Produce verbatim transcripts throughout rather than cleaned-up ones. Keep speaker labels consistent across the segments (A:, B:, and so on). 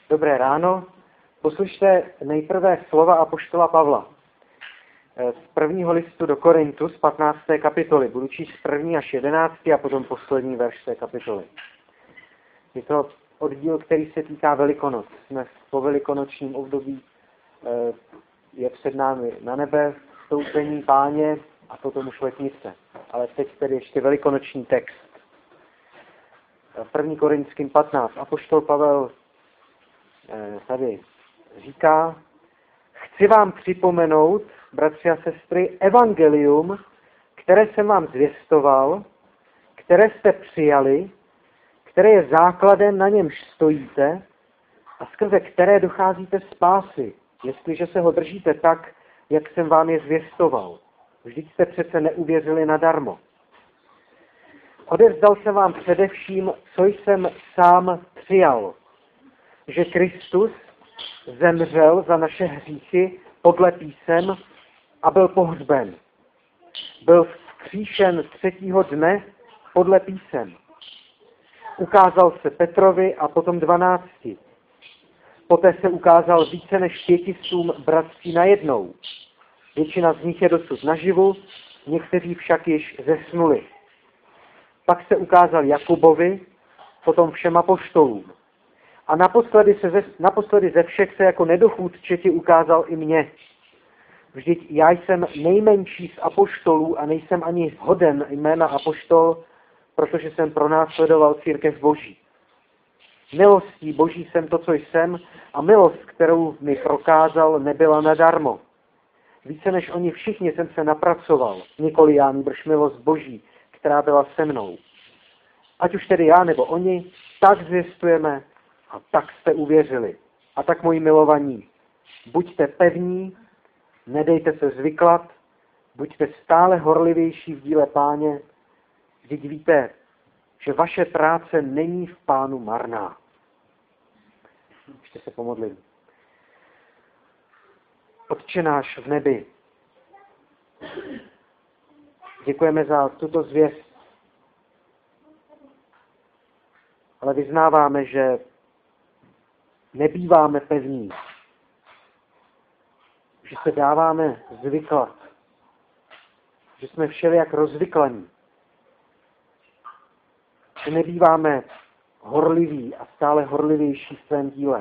A: Dobré ráno. Poslyšte nejprve slova apoštola Pavla. Z prvního listu do Korintu z patnácté kapitoly. Budu číst první až jedenáctý a potom poslední verš té kapitoly. Je to oddíl, který se týká Velikonoc. Jsme po velikonočním období, je před námi na nebe vstoupení Páně a potom už letnice. Ale teď tedy ještě velikonoční text. první Korinským patnáct. Apoštol Pavel tady říká: chci vám připomenout, bratři a sestry, evangelium, které jsem vám zvěstoval, které jste přijali, které je základem, na němž stojíte a skrze které docházíte spásy, jestliže se ho držíte tak, jak jsem vám je zvěstoval. Vždyť jste přece neuvěřili nadarmo. Odevzdal jsem vám především, co jsem sám přijal, že Kristus zemřel za naše hříchy podle písem a byl pohřben. Byl vzkříšen třetího dne podle písem. Ukázal se Petrovi a potom dvanácti. Poté se ukázal více než pětistům bratří najednou. Většina z nich je dosud naživu, někteří však již zesnuli. Pak se ukázal Jakubovi, potom všem apoštolům. A naposledy, se ze, naposledy ze všech se jako nedochůdče ti ukázal i mně. Vždyť já jsem nejmenší z apoštolů a nejsem ani hoden jména apoštol, protože jsem pronásledoval církev Boží. Milostí Boží jsem to, co jsem, a milost, kterou mi prokázal, nebyla nadarmo. Více než oni všichni jsem se napracoval, nikoli já, nýbrž milost Boží, která byla se mnou. Ať už tedy já nebo oni, tak zvěstujeme a tak jste uvěřili. A tak, moji milovaní, buďte pevní, nedejte se zvyklat, buďte stále horlivější v díle Páně, vždyť víte, že vaše práce není v Pánu marná. Ještě se pomodlím. Otče náš v nebi, děkujeme za tuto zvěst, ale vyznáváme, že nebýváme pevní, že se dáváme zvyklat, že jsme všelijak rozvyklaní, že nebýváme horliví a stále horlivější v svém díle.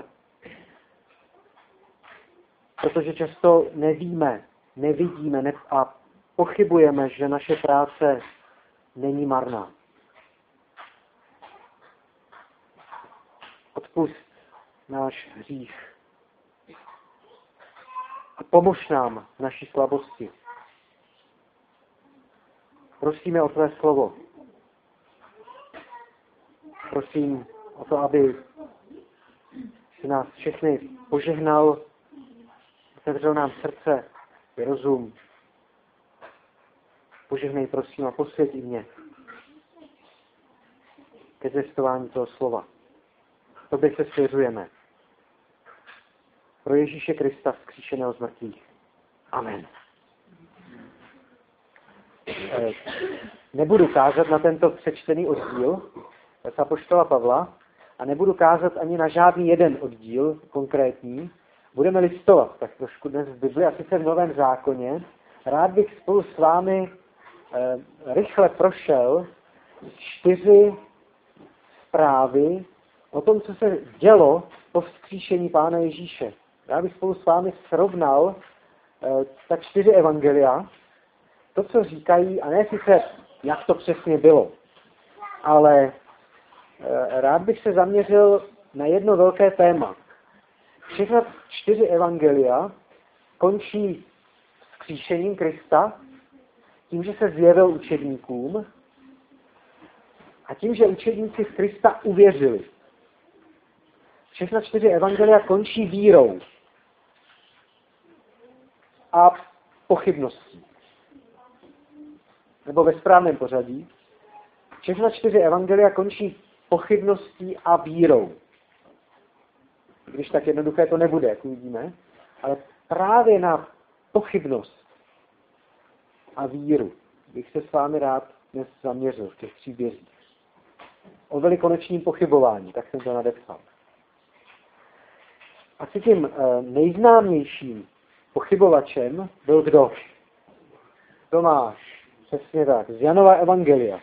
A: Protože často nevíme, nevidíme ne- a pochybujeme, že naše práce není marná. Odpusť náš hřích a pomož nám v naší slabosti. Prosíme o tvé slovo. Prosím o to, aby si nás všechny požehnal, otevřel nám srdce i rozum. Požehnej, prosím, a posvěť i mě ke zvěstování toho slova. Tobě se svěřujeme. Pro Ježíše Krista vzkříšeného z mrtvých. Amen. E, nebudu kázat na tento přečtený oddíl z apoštola Pavla a nebudu kázat ani na žádný jeden oddíl konkrétní. Budeme listovat tak trošku dnes v Bibli, a sice v Novém zákoně. Rád bych spolu s vámi e, rychle prošel čtyři zprávy o tom, co se dělo po vzkříšení Pána Ježíše. Já bych spolu s vámi srovnal e, ta čtyři evangelia, to, co říkají, a ne sice, jak to přesně bylo, ale e, rád bych se zaměřil na jedno velké téma. Všechna čtyři evangelia končí vzkříšením Krista, tím, že se zjevil učedníkům a tím, že učedníci v Krista uvěřili. Všechna čtyři evangelia končí vírou a pochybností. Nebo ve správném pořadí. Všechna čtyři evangelia končí pochybností a vírou. Když tak jednoduché to nebude, jak uvidíme. Ale právě na pochybnost a víru bych se s vámi rád dnes zaměřil v těch příbězích. O velikonočním pochybování, tak jsem to nadepsal. asi tím nejznámějším pochybovačem byl kdo? Tomáš, přesně tak, z Janova evangelia.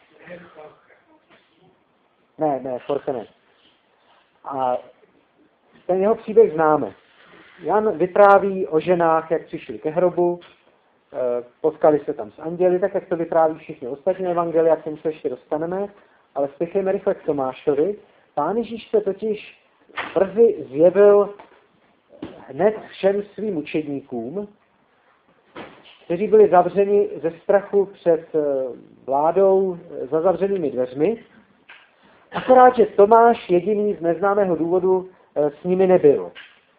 A: Ne, ne, Forse ne. A ten jeho příběh známe. Jan vypráví o ženách, jak přišli ke hrobu, potkali se tam s anděli, tak jak to vypráví všichni ostatní evangelia, k tomu se ještě dostaneme, ale spěchejme rychle k Tomášovi. Pán Ježíš se totiž brzy zjevil hned všem svým učedníkům, kteří byli zavřeni ze strachu před vládou za zavřenými dveřmi, akorát, že Tomáš jediný z neznámého důvodu s nimi nebyl.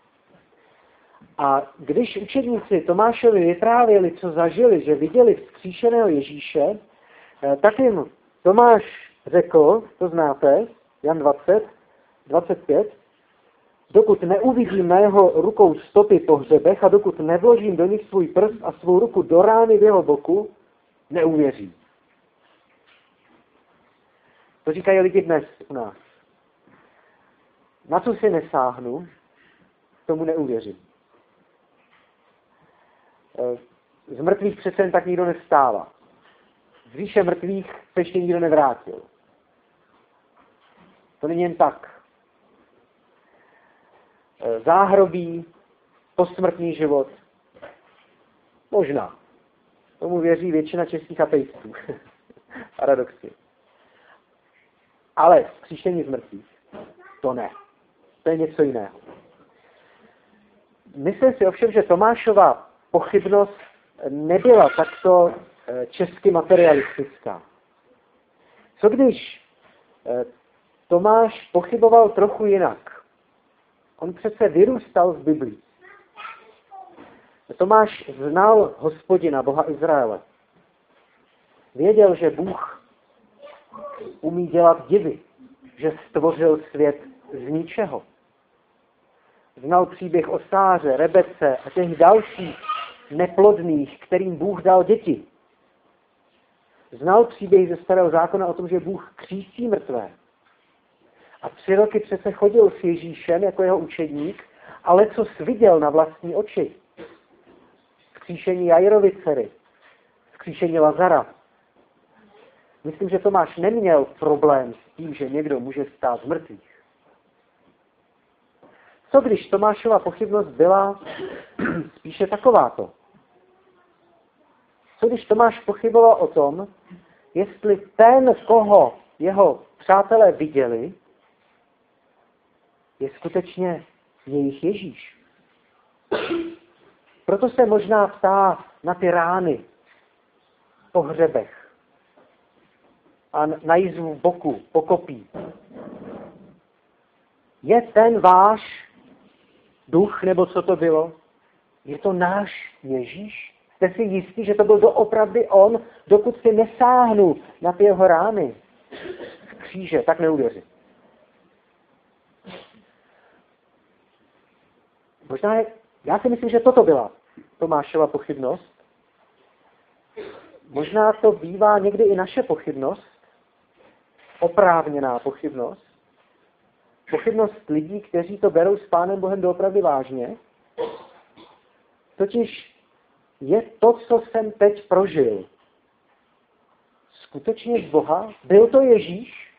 A: A když učedníci Tomášovi vyprávěli, co zažili, že viděli vzkříšeného Ježíše, tak jim Tomáš řekl, to znáte, Jan dvacet, dvacet pět, dokud neuvidím na jeho rukou stopy po hřebech a dokud nevložím do nich svůj prst a svou ruku do rány v jeho boku, neuvěřím. To říkají lidi dnes u nás. Na co si nesáhnu, tomu neuvěřím. Z mrtvých přece jen tak nikdo nevstává. Z výše mrtvých se ještě nikdo nevrátil. To není jen tak. Záhrobí, posmrtný život. Možná. Tomu věří většina českých ateistů. Paradoxně. Ale vzkříšení z mrtvých, to ne. To je něco jiného. Myslím si ovšem, že Tomášova pochybnost nebyla takto česky materialistická. Co když Tomáš pochyboval trochu jinak? On přece vyrůstal v Biblii. Tomáš znal Hospodina, Boha Izraele. Věděl, že Bůh umí dělat divy, že stvořil svět z ničeho. Znal příběh o Sáře, Rebece a těch dalších neplodných, kterým Bůh dal děti. Znal příběh ze Starého zákona o tom, že Bůh křísí mrtvé. A tři roky přece chodil s Ježíšem jako jeho učedník, ale co viděl na vlastní oči. Vzkříšení Jairovy dcery, vzkříšení Lazara. Myslím, že Tomáš neměl problém s tím, že někdo může stát z mrtvých. Co když Tomášova pochybnost byla spíše takováto? Co když Tomáš pochyboval o tom, jestli ten, koho jeho přátelé viděli, je skutečně jejich Ježíš. Proto se možná ptá na ty rány po hřebech a na jízvu v boku, po kopí. Je ten váš duch, nebo co to bylo? Je to náš Ježíš? Jste si jistí, že to byl doopravdy on, dokud si nesáhnu na ty jeho rány v kříže, tak neuvěřím. Možná je, já si myslím, že toto byla Tomášova pochybnost. Možná to bývá někdy i naše pochybnost, oprávněná pochybnost, pochybnost lidí, kteří to berou s Pánem Bohem doopravdy vážně. Totiž je to, co jsem teď prožil, skutečně z Boha? Byl to Ježíš?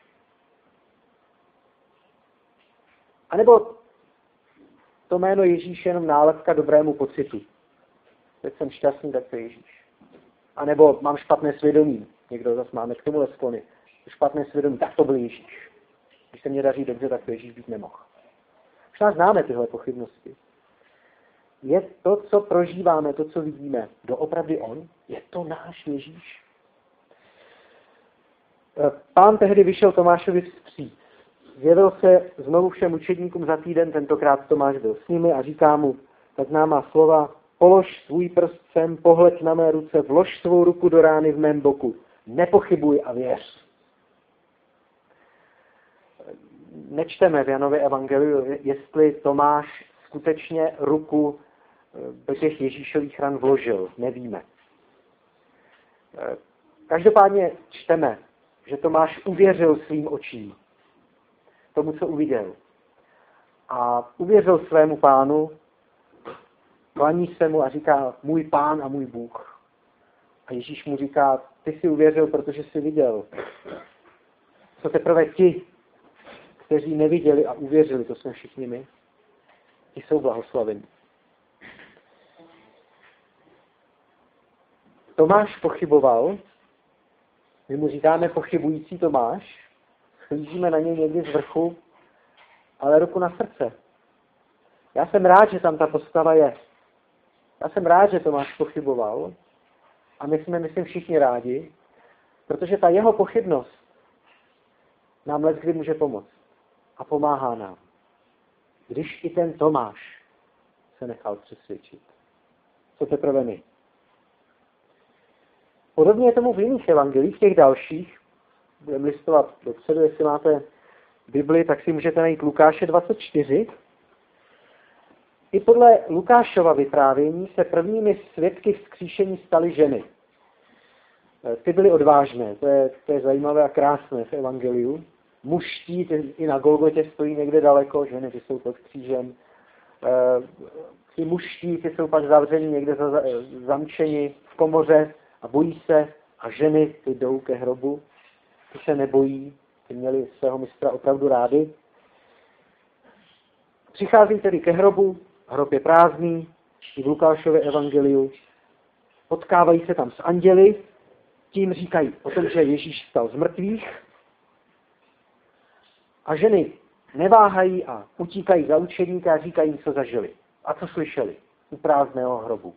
A: A nebo to jméno Ježíš je jenom nálepka dobrému pocitu. Teď jsem šťastný, tak to je Ježíš. A nebo mám špatné svědomí. Někdo zase máme k tomuhle sklony. Špatné svědomí, tak to byl Ježíš. Když se mě daří dobře, tak to Ježíš být nemohl. Už nás známe tyhle pochybnosti. Je to, co prožíváme, to, co vidíme, doopravdy on? Je to náš Ježíš? Pán tehdy vyšel Tomášovi vstříc. Zjevil se znovu všem učedníkům za týden, tentokrát Tomáš byl s nimi a říká mu ta známá slova: polož svůj prst sem, pohled na mé ruce, vlož svou ruku do rány v mém boku. Nepochybuj a věř. Nečteme v Janově evangeliu, jestli Tomáš skutečně ruku do těch Ježíšových ran vložil. Nevíme. Každopádně čteme, že Tomáš uvěřil svým očím tomu, co uviděl. a uvěřil svému pánu, klaní se mu a říká, můj pán a můj Bůh. A Ježíš mu říká, ty jsi uvěřil, protože jsi viděl. Co teprve ti, kteří neviděli a uvěřili, to jsme všichni my, ti jsou blahoslaveni. Tomáš pochyboval, my mu říkáme pochybující Tomáš, chlížíme na něj někdy z vrchu, ale ruku na srdce. Já jsem rád, že tam ta postava je. Já jsem rád, že Tomáš pochyboval a my jsme, myslím, všichni rádi, protože ta jeho pochybnost nám leckdy může pomoct a pomáhá nám. Když i ten Tomáš se nechal přesvědčit. Co teprve my. Podobně je tomu v jiných evangelích, v těch dalších. Budeme listovat dopředu, jestli máte Bibli, tak si můžete najít Lukáše dvacet čtyři. I podle Lukášova vyprávění se prvními svědky vzkříšení staly ženy. Ty byly odvážné, to je, to je zajímavé a krásné v evangeliu. Mužští, ty i na Golgotě stojí někde daleko, ženy, ty jsou pod křížem. Ty mužští, ty jsou pak zavřeni někde za, zamčeni v komoře a bojí se, a ženy, ty jdou ke hrobu, ty se nebojí, ty měli svého mistra opravdu rády. Přichází tedy ke hrobu, hrob je prázdný, i v Lukášově evangeliu. Potkávají se tam s anděli, tím říkají o tom, že Ježíš vstal z mrtvých. A ženy neváhají a utíkají za učedníka a říkají, co zažili a co slyšeli u prázdného hrobu.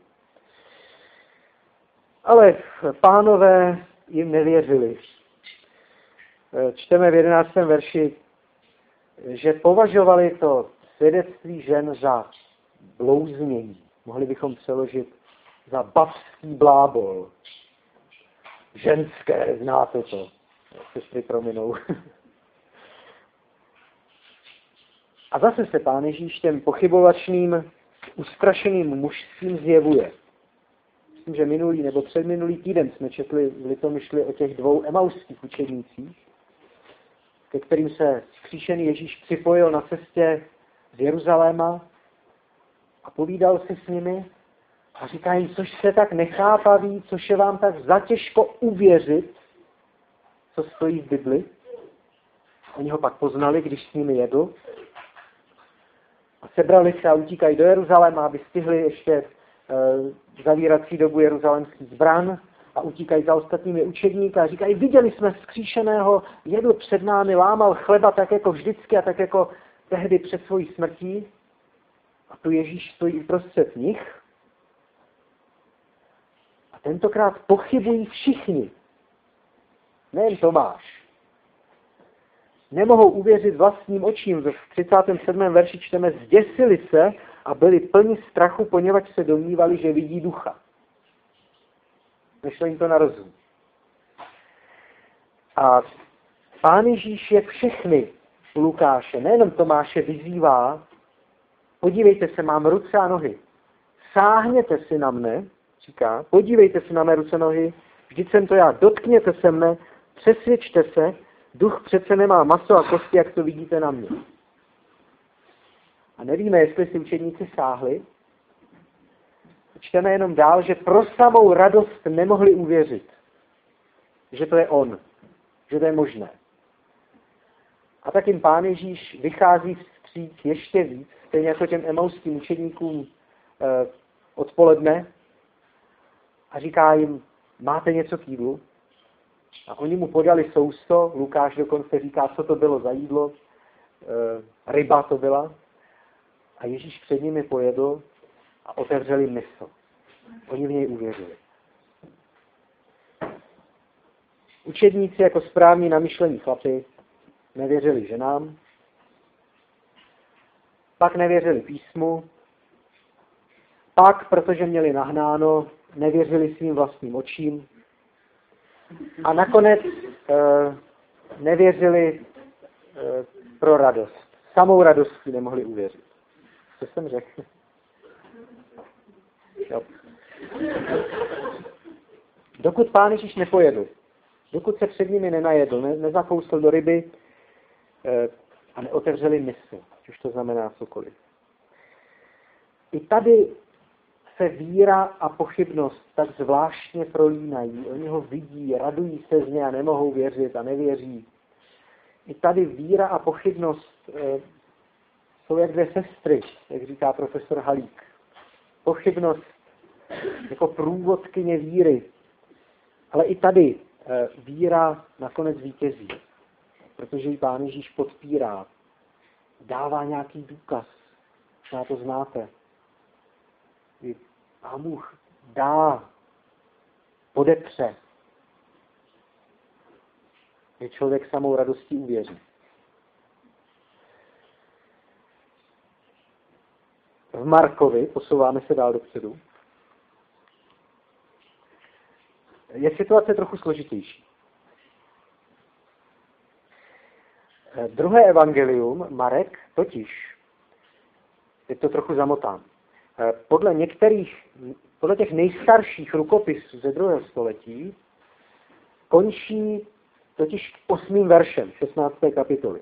A: Ale pánové jim nevěřili. Čteme v jedenáctém verši, že považovali to svědectví žen za blouznění. Mohli bychom přeložit za babský blábol. Ženské, znáte to. Sestry prominou. A zase se Pán Ježíš těm pochybovačným, ustrašeným mužstvím zjevuje. Myslím, že minulý nebo předminulý týden jsme četli v Litomyšli o těch dvou emauských učednících, ke kterým se vzkříšený Ježíš připojil na cestě z Jeruzaléma a povídal si s nimi a říká jim, což se tak nechápaví, což je vám tak zatěžko uvěřit, co stojí v Bibli. Oni ho pak poznali, když s nimi jedl. A sebrali se a utíkají do Jeruzaléma, aby stihli ještě e, zavírací dobu jeruzalémských zbran a utíkají za ostatními učedníky a říkají, viděli jsme vzkříšeného, jedl před námi, lámal chleba tak jako vždycky a tak jako tehdy před svojí smrtí. A tu Ježíš stojí uprostřed nich. A tentokrát pochybují všichni. Nejen Tomáš. Nemohou uvěřit vlastním očím. V třicátém sedmém verši čteme, zděsili se a byli plni strachu, poněvadž se domnívali, že vidí ducha. Nešlo jim to na rozum. A Pán Ježíš je všechny u Lukáše, nejenom Tomáše, vyzývá, podívejte se, mám ruce a nohy. Sáhněte si na mne, říká, podívejte se na mé ruce a nohy, vždyť jsem to já, dotkněte se mne, přesvědčte se, duch přece nemá maso a kosti, jak to vidíte na mě. A nevíme, jestli si učedníci sáhli. Čteme jenom dál, že pro samou radost nemohli uvěřit, že to je on, že to je možné. A tak jim Pán Ježíš vychází vstříc ještě víc, stejně jako těm emauským učedníkům eh, odpoledne a říká jim, máte něco k jídlu? A oni mu podali sousto, Lukáš dokonce říká, co to bylo za jídlo, e, ryba to byla. A Ježíš před nimi pojedl a otevřel jim mysl. Oni v něj uvěřili. Učedníci jako správní namyšlení chlapi nevěřili ženám, pak nevěřili písmu, pak, protože měli nahnáno, nevěřili svým vlastním očím, a nakonec e, nevěřili e, pro radost. Samou radostí nemohli uvěřit. Co jsem řekl? Jo. Dokud Pán Ježíš nepojedl, dokud se před nimi nenajedl, ne, nezakousl do ryby e, a neotevřeli mysl, už to znamená cokoliv. I tady se víra a pochybnost tak zvláštně prolínají. Oni ho vidí, radují se z něj a nemohou věřit a nevěří. I tady víra a pochybnost e, jsou jak dvě sestry, jak říká profesor Halík. Pochybnost jako průvodkyně víry. Ale i tady e, víra nakonec vítězí, protože ji Pán Ježíš podpírá. Dává nějaký důkaz. Možná to znáte. Pán Bůh dá, podepře. Je člověk samou radostí uvěří. V Markovi, posouváme se dál dopředu, je situace trochu složitější. Druhé evangelium, Marek, totiž, je to trochu zamotán. Podle některých, podle těch nejstarších rukopisů ze druhého století, končí totiž osmým veršem šestnácté kapitoly.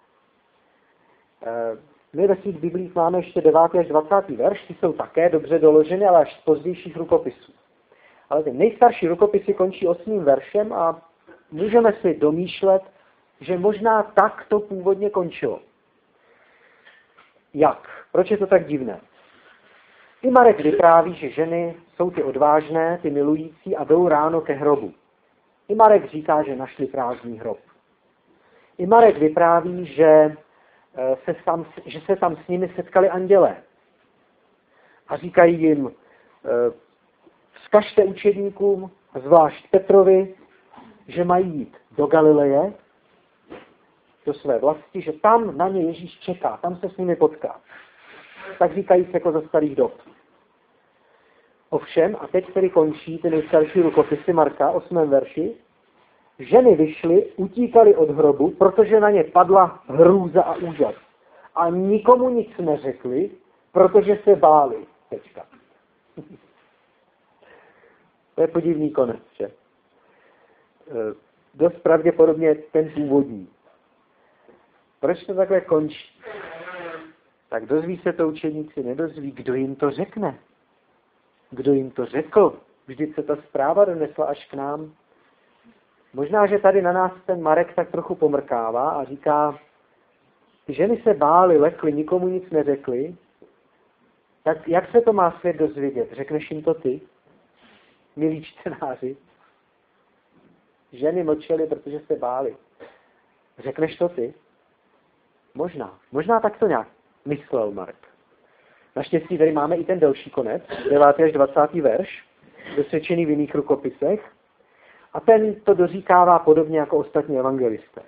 A: My ve svých biblích máme ještě devátý až dvacátý verš, ty jsou také dobře doloženy, ale až z pozdějších rukopisů. Ale ty nejstarší rukopisy končí osmým veršem a můžeme si domýšlet, že možná tak to původně končilo. Jak? Proč je to tak divné? I Marek vypráví, že ženy jsou ty odvážné, ty milující a jdou ráno ke hrobu. I Marek říká, že našli prázdný hrob. I Marek vypráví, že se, tam, že se tam s nimi setkali andělé. A říkají jim, vzkažte učedníkům, zvlášť Petrovi, že mají jít do Galileje, do své vlasti, že tam na ně Ježíš čeká, tam se s nimi potká. Tak říkají se jako za starých dob. Ovšem, a teď tedy končí ty nejstarší rukopisy Marka, osmém verši, ženy vyšly, utíkaly od hrobu, protože na ně padla hrůza a úžas. A nikomu nic neřekli, protože se báli. Tečka. To je podivný konec, že? E, dost pravděpodobně ten původní. Proč to takhle končí? Tak dozví se to učeníci, nedozví, kdo jim to řekne. Kdo jim to řekl? Vždyť se ta zpráva donesla až k nám. Možná, že tady na nás ten Marek tak trochu pomrkává a říká, ty ženy se bály, lekly, nikomu nic neřekli, tak jak se to má svět dozvědět? Řekneš jim to ty, milí čtenáři? Ženy mlčely, protože se bály. Řekneš to ty? Možná. Možná tak to nějak myslel Marek. Naštěstí tady máme i ten delší konec, devátý až dvacátý verš, dosvědčený v jiných rukopisech. A ten to doříkává podobně jako ostatní evangelisté.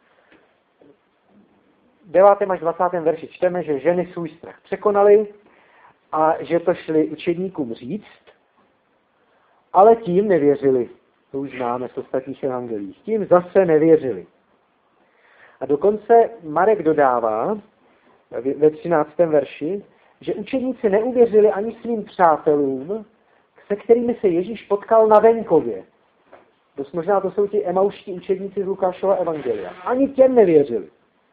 A: V devátém až dvacátém verši čteme, že ženy svůj strach překonaly a že to šli učedníkům říct, ale tím nevěřili. To už známe z ostatních evangelií. Tím zase nevěřili. A dokonce Marek dodává ve třináctém verši, že učedníci neuvěřili ani svým přátelům, se kterými se Ježíš potkal na venkově. Dost možná to jsou ti emauští učedníci z Lukášova evangelia. Ani těm nevěřili.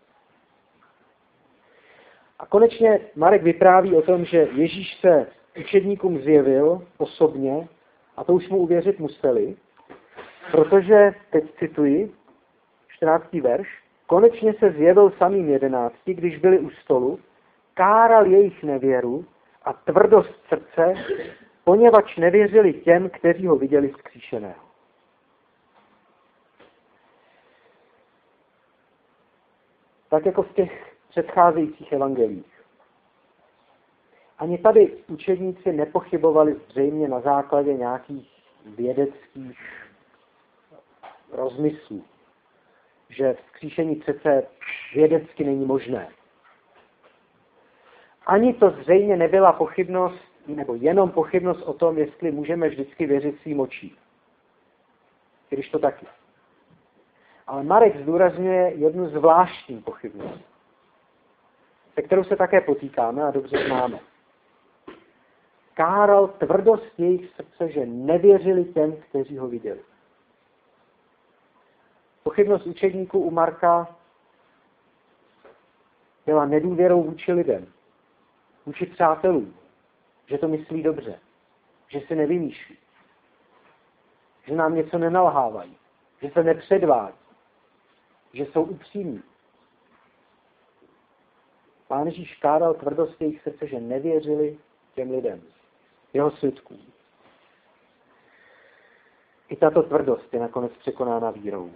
A: A konečně Marek vypráví o tom, že Ježíš se učedníkům zjevil osobně a to už mu uvěřit museli, protože, teď cituji, čtrnáctý verš, konečně se zjevil samým jedenácti, když byli u stolu, káral jejich nevěru a tvrdost srdce, poněvadž nevěřili těm, kteří ho viděli vzkříšeného. Tak jako v těch předcházejících evangelích. Ani tady učedníci nepochybovali zřejmě na základě nějakých vědeckých rozmyslů, že vzkříšení přece vědecky není možné. Ani to zřejmě nebyla pochybnost, nebo jenom pochybnost o tom, jestli můžeme vždycky věřit svým očím. Když to taky. Ale Marek zdůrazňuje jednu zvláštní pochybnost, se kterou se také potýkáme a dobře známe. Káral tvrdost jejich srdce, že nevěřili těm, kteří ho viděli. Pochybnost učedníků u Marka byla nedůvěrou vůči lidem, vůči přátelům, že to myslí dobře, že si nevymýšlí, že nám něco nenalhávají, že se nepředvádí, že jsou upřímní. Pán Ježíš kázal tvrdost jejich srdce, že nevěřili těm lidem, jeho svědkům. I tato tvrdost je nakonec překonána vírou.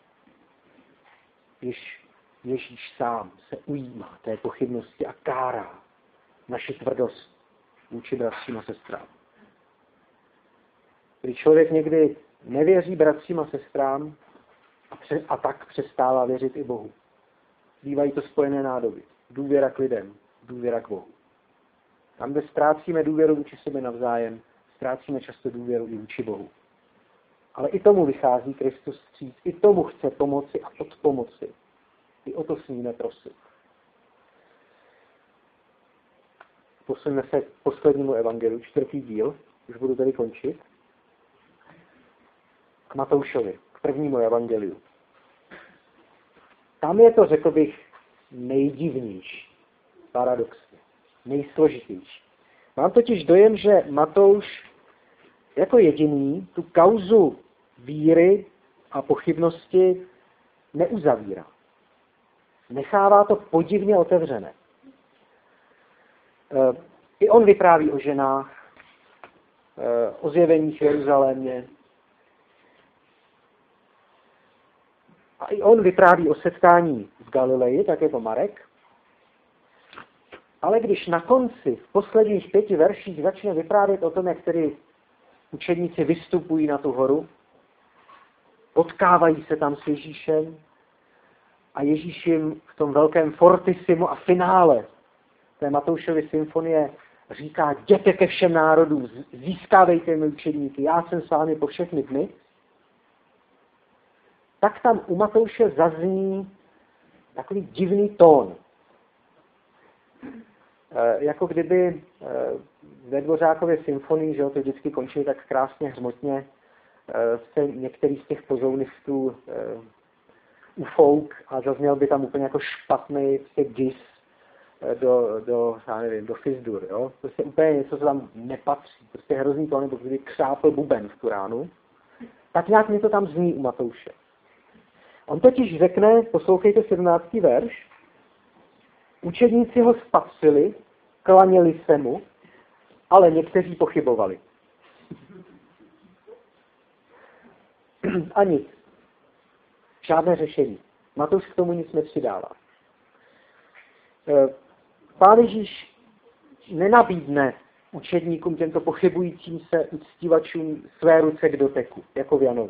A: Když Ježíš sám se ujímá té pochybnosti a kárá naši tvrdost vůči bratřím a sestrám. Když člověk někdy nevěří bratřím a sestrám a, pře- a tak přestává věřit i Bohu. Bývají to spojené nádoby. Důvěra k lidem, důvěra k Bohu. Tam, kde ztrácíme důvěru vůči sobě navzájem, ztrácíme často důvěru i vůči Bohu. Ale i tomu vychází Kristus vstříc, i tomu chce pomoci a odpomoci. I o to smíme prosit. Posuneme se k poslednímu evangeliu, čtvrtý díl, už budu tady končit. K Matoušovi, k prvnímu evangeliu. Tam je to, řekl bych, nejdivnější, paradoxně, nejsložitější. Mám totiž dojem, že Matouš jako jediný tu kauzu víry a pochybnosti neuzavírá. Nechává to podivně otevřené. I on vypráví o ženách, o zjeveních v Jeruzalémě. A i on vypráví o setkání v Galileji, tak je to Marek. Ale když na konci, v posledních pěti verších začne vyprávět o tom, jak tedy učedníci vystupují na tu horu, potkávají se tam s Ježíšem a Ježíš jim v tom velkém fortissimo a finále té Matoušovy symfonie říká: jděte ke všem národům, získávejte mi učedníky, já jsem s vámi po všechny dny. Tak tam u Matouše zazní takový divný tón. E, jako kdyby e, ve Dvořákově symfonii, že jo, to vždycky končí tak krásně hřmotně, e, se některý z těch pozounistů e, ufouk a zazněl by tam úplně jako špatný gis e, do, do, já nevím, do fizdur, jo. Prostě úplně něco, co tam nepatří. Prostě hrozný tón, nebo kdyby křápl buben v tu ránu. Tak nějak mi to tam zní u Matouše. On totiž řekne, poslouchejte sedmnáctý verš, učedníci ho spatřili, klaněli se mu, ale někteří pochybovali. A nic. Žádné řešení. Matouš k tomu nic nepřidává. Pán Ježíš nenabídne učedníkům, těmto pochybujícím se uctívačům své ruce k doteku, jako v Janovi.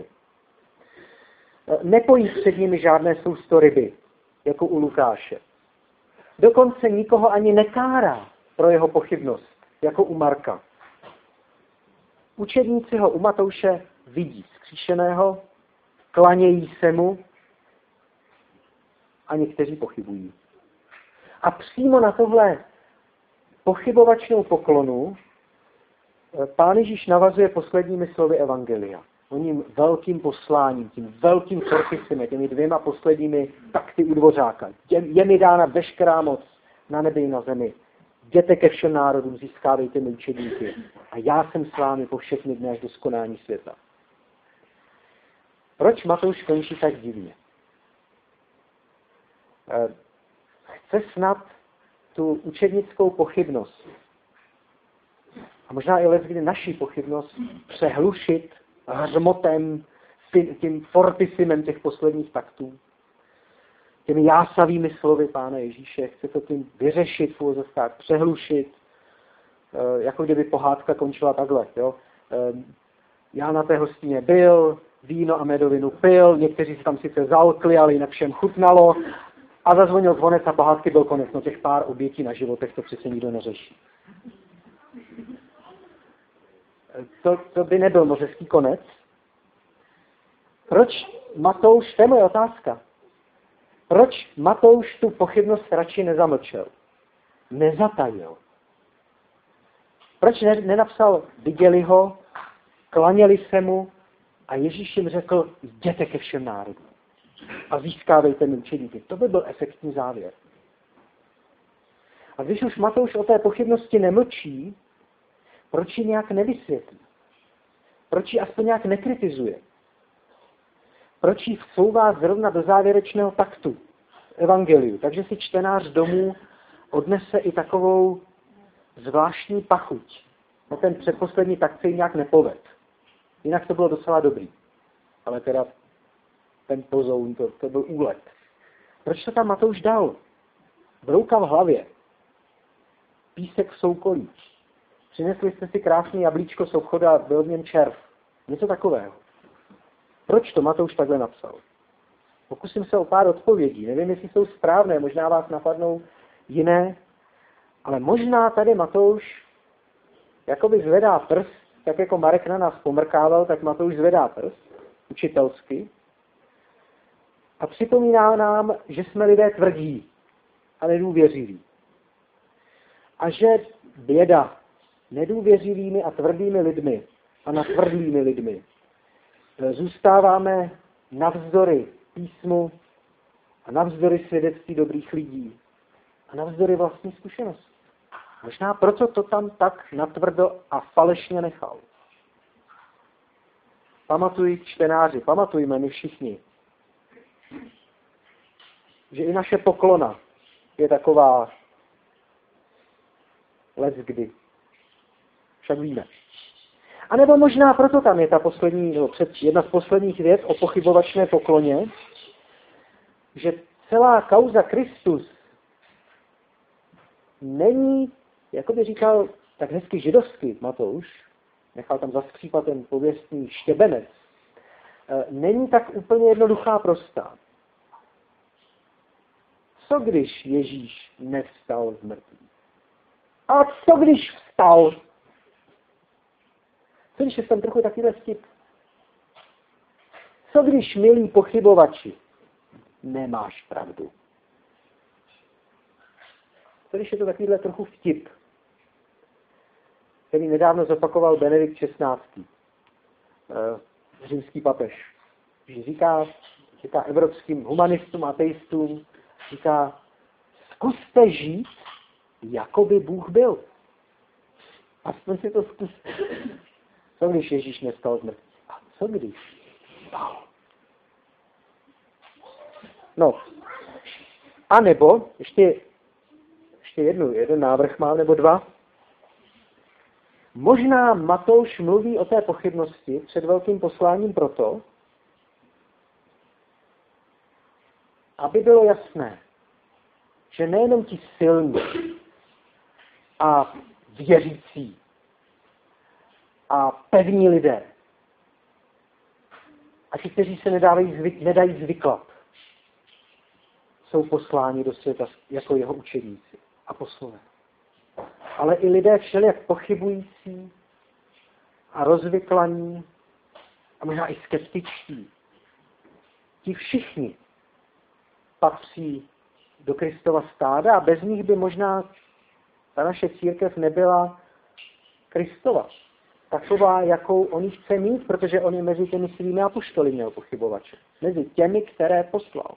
A: Nepojí před nimi žádné sousto ryby, jako u Lukáše. Dokonce nikoho ani nekárá pro jeho pochybnost, jako u Marka. Učedníci ho u Matouše vidí zkříšeného, klanějí se mu a někteří pochybují. A přímo na tohle pochybovačnou poklonu Pán Ježíš navazuje posledními slovy evangelia. Oním velkým posláním, tím velkým fortissime, těmi dvěma posledními takty u Dvořáka. Je mi dána veškerá moc na nebi i na zemi. Jděte ke všem národům, získávejte mi učedníky. A já jsem s vámi po všechny dny až do skonání světa. Proč Matouš končí tak divně? Chce snad tu učednickou pochybnost a možná i leckdy naší pochybnost přehlušit hřmotem, tím fortissimem těch posledních taktů, těmi jásavými slovy Pána Ježíše, chce to tím vyřešit v uvozovkách, přehlušit, jako kdyby pohádka končila takhle. Jo? Já na té hostině byl, víno a medovinu pil, někteří se tam sice zalkli, ale jinak všem chutnalo a zazvonil zvonec a pohádky byl konec. No těch pár obětí na životech to přece nikdo neřeší. To, to by nebyl moc hezký konec. Proč Matouš, to je moje otázka, proč Matouš tu pochybnost radši nezamlčel? Nezatajil. Proč ne, nenapsal, viděli ho, klaněli se mu a Ježíš jim řekl, jděte ke všem národům a získávejte mi učedníky. To by byl efektní závěr. A když už Matouš o té pochybnosti nemlčí, proč ji nějak nevysvětlí? Proč ji aspoň nějak nekritizuje? Proč ji vsouvá zrovna do závěrečného taktu evangeliu? Takže si čtenář domů odnese i takovou zvláštní pachuť. No ten předposlední takt se jí nějak nepoved. Jinak to bylo docela dobrý. Ale teda ten pozoun, to, to byl úlet. Proč to tam Matouš dal? Brouka v hlavě. Písek v soukolí. Přinesli jste si krásný jablíčko z obchodu a byl v něm červ. Něco takového. Proč to Matouš takhle napsal? Pokusím se o pár odpovědí. Nevím, jestli jsou správné, možná vás napadnou jiné, ale možná tady Matouš jakoby zvedá prst, tak jako Marek na nás pomrkával, tak Matouš zvedá prst, učitelsky, a připomíná nám, že jsme lidé tvrdí a nedůvěřiví. A že běda nedůvěřivými a tvrdými lidmi a natvrdlými lidmi zůstáváme navzdory písmu a navzdory svědectví dobrých lidí a navzdory vlastní zkušenosti. Možná proto to tam tak natvrdo a falešně nechal. Pamatuj, čtenáři, pamatujme my všichni, že i naše poklona je taková leckdy. Však víme. A nebo možná proto tam je ta poslední, no, před, jedna z posledních věc o pochybovačné pokloně, že celá kauza Kristus není, jako by říkal tak hezky židovsky Matouš, nechal tam zaskřípat ten pověstný štěbenec, není tak úplně jednoduchá prostá. Co když Ježíš nevstal z mrtvých? A co když vstal? Co když je tam trochu takovýhle vtip? Co když, milí pochybovači, nemáš pravdu? Co když je to takovýhle trochu vtip, který nedávno zopakoval Benedikt šestnáctý, římský papež. Když říká, říká evropským humanistům a ateistům, říká, zkuste žít, jako by Bůh byl. Aspoň si to zkuste. Co když Ježíš nestal z mrtvých? A co když vstal? No. A nebo, ještě, ještě jednu, jeden návrh mám, nebo dva. Možná Matouš mluví o té pochybnosti před velkým posláním proto, aby bylo jasné, že nejenom ti silní a věřící a pevní lidé a ti, kteří se nedávají zvyk, nedají zvyklat, jsou posláni do světa jako jeho učedníci a poslové. Ale i lidé všelijak pochybující a rozvyklaní a možná i skeptičtí. Ti všichni patří do Kristova stáda a bez nich by možná ta naše církev nebyla Kristova. Taková, jakou on ji chce mít, protože on je mezi těmi svými apoštoly měl pochybovače. Mezi těmi, které poslal.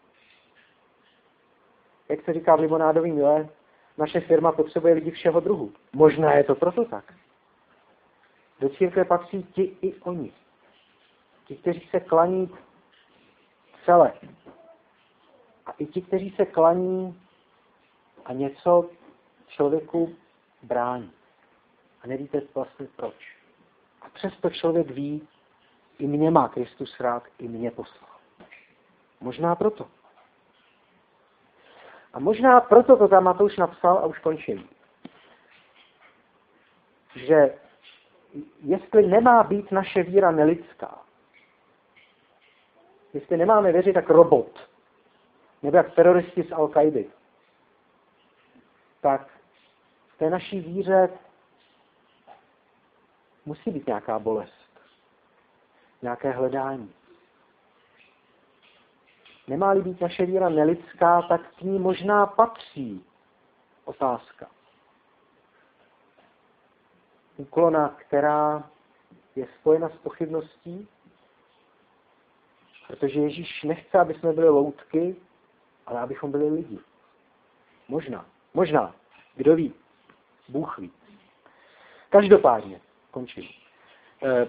A: Jak se říká v limonádovém mile, naše firma potřebuje lidi všeho druhu. Možná je to proto tak. Do církve patří ti i oni. Ti, kteří se klaní celé. A i ti, kteří se klaní a něco člověku brání. A nevíte vlastně proč. A přesto člověk ví, i mě má Kristus rád, i mě poslal. Možná proto. A možná proto to tam Matouš napsal a už končím. Že jestli nemá být naše víra nelidská, jestli nemáme věřit tak robot, nebo jak teroristi z Al-Kaidy, tak v té naší víře musí být nějaká bolest, nějaké hledání. Nemá-li být naše víra nelidská, tak k ní možná patří otázka. Úklona, která je spojena s pochybností, protože Ježíš nechce, aby jsme byli loutky, ale abychom byli lidi. Možná, možná, Kdo ví? Bůh ví. Každopádně, končím. E,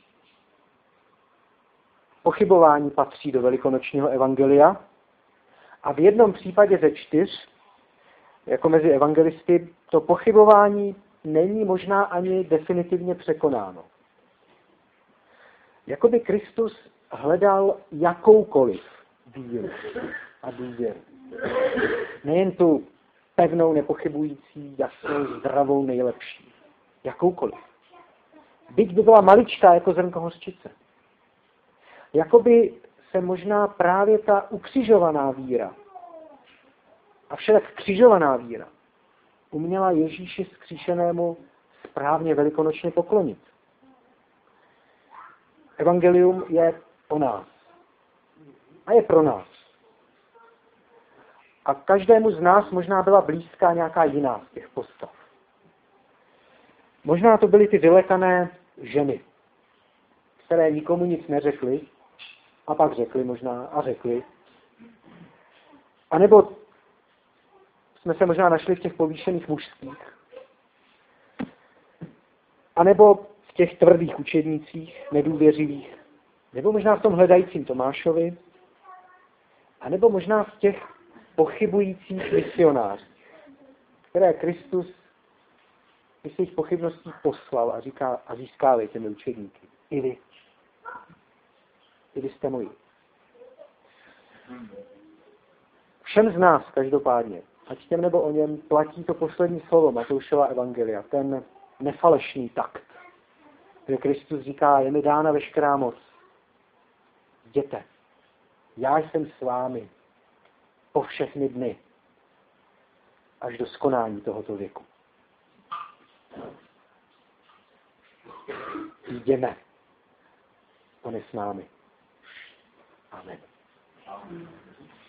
A: pochybování patří do velikonočního evangelia a v jednom případě ze čtyř, jako mezi evangelisty, to pochybování není možná ani definitivně překonáno. Jakoby Kristus hledal jakoukoliv víru a důvěru. Nejen tu pevnou, nepochybující, jasnou, zdravou, nejlepší. Jakoukoliv. Byť by byla maličká jako zrnko hořčice. Jakoby se možná právě ta ukřižovaná víra, avšak křižovaná víra, uměla Ježíši vzkříšenému správně velikonočně poklonit. Evangelium je o nás. A je pro nás. A každému z nás možná byla blízká nějaká jiná z těch postav. Možná to byly ty vylekané ženy, které nikomu nic neřekly, a pak řekli možná a řekli. A nebo jsme se možná našli v těch povýšených mužských. A nebo v těch tvrdých učednících, nedůvěřivých. Nebo možná v tom hledajícím Tomášovi. A nebo možná v těch pochybujících misionářích, které Kristus z svých pochybností poslal a říká, a získávejte mi učedníky. I vy. I vy jste moji. Všem z nás každopádně, ať těm nebo o něm, platí to poslední slovo Matoušova evangelia, ten nefalešný takt, kde Kristus říká, je mi dána veškerá moc. Jděte, já jsem s vámi po všechny dny, až do skonání tohoto věku. Jdeme. On je s námi. Amen. Amen.